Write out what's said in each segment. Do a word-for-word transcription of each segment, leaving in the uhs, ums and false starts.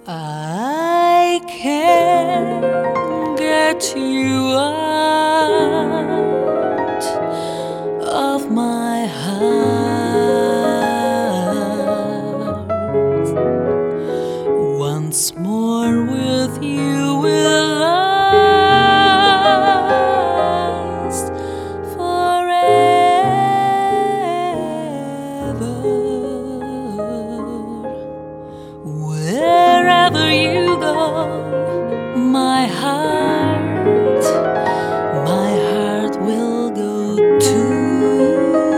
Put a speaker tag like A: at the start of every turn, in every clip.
A: I can't get you out of my heart. Once more with you will last forever. Wherever you go, my heart, my heart will go too.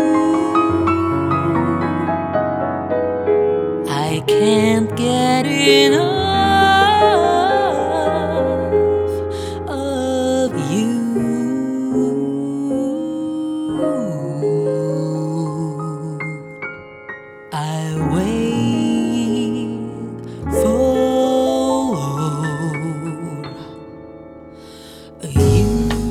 A: I can't get enough of you. I wait for you.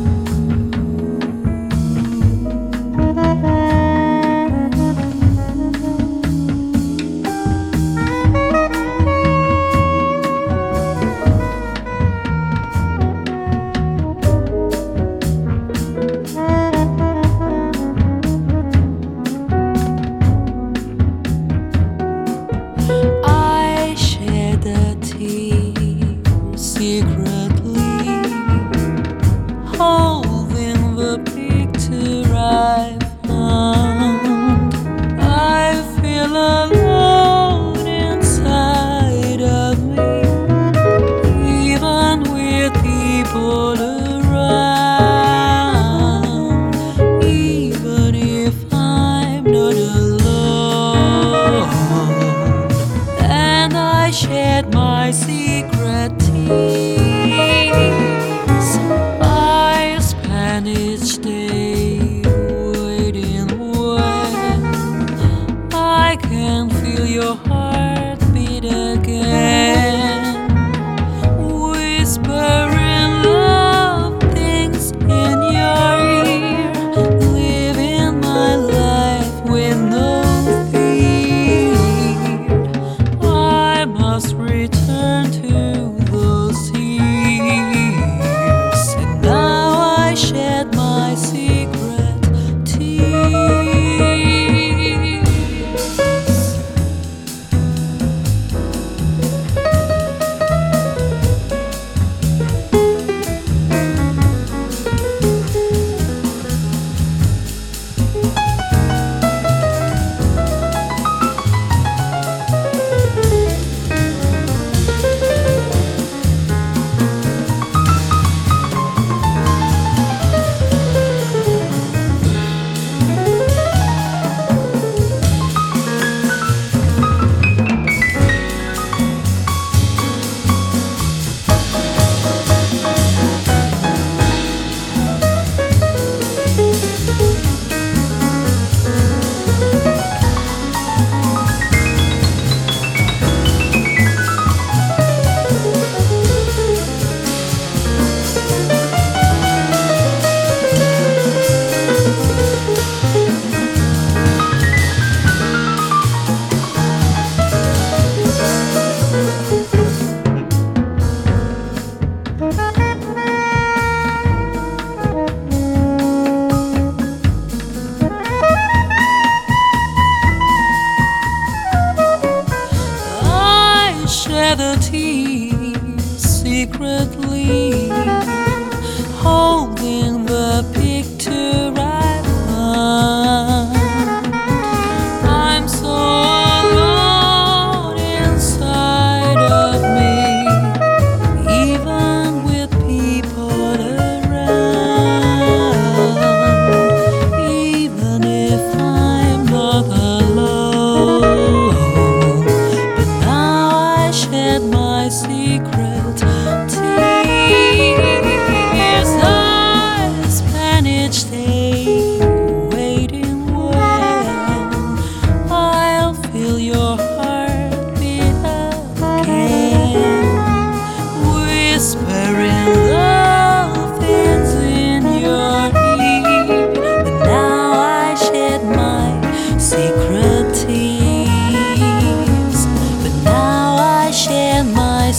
A: I shed a tear secretly, holding the picture I found. I feel alone inside of me, even with people around. Even if I'm not alone, and I shed my secret tears. I spend each day waiting when I can feel your heartbeat again, whispering love things in your ear, living my life with no fear. I must return to those years, and now I shed my secret tears. Shed a tear secretly, holding the picture I found. I'm so alone inside of me, even with people around. Even if I'm not alone, shed my secret tears. I spend each day waiting when I'll feel your heartbeat again, whispering love things in your ear. But now I shed my secret tears. But now I share my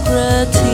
A: pretend.